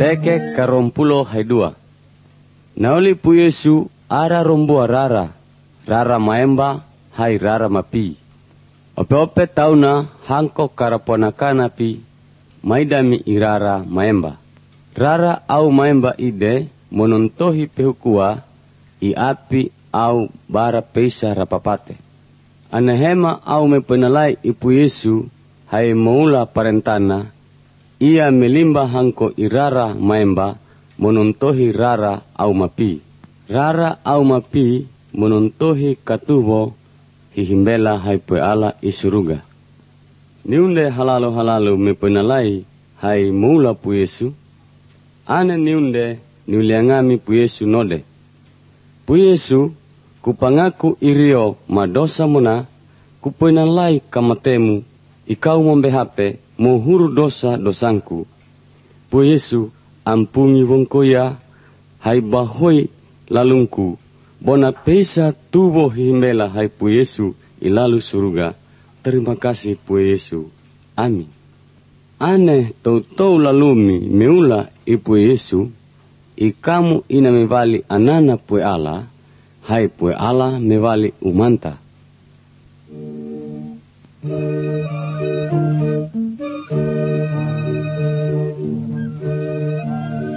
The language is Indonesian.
Teke karompulo haidua. Naoli pu Yesu ara rombua rara maemba hai rara mapi. Ope-ope tauna hangko karaponakana pi maidami irara maemba. Rara au maemba ide monontohi pehukua i api au bara peisa rapapate. Anahema au mepenalai ipu Yesu hai maula parentana, ia melimba hangko irara maemba monontohi rara au mapi. Rara au mapi monontohi katubo hihimbela hai peala isuruga. Niunde halalu mepenalai hai maula pu Yesu. Ane niunde niuliangami pu Yesu node. Pu Yesu kupangaku irio madosa mona kupenalai kamatemu ikau membehape mohuru dosa dosangku. Pu Yesu ampungi wongkoya hai bahoi lalungku bona peisa tubo himbela hai pu Yesu ilalu suruga. Terima kasih pu Yesu. Amin. Ane tau lalumi meula ipu Yesu ikamu ina mevali anana pue ala hai pue ala mevali umanta.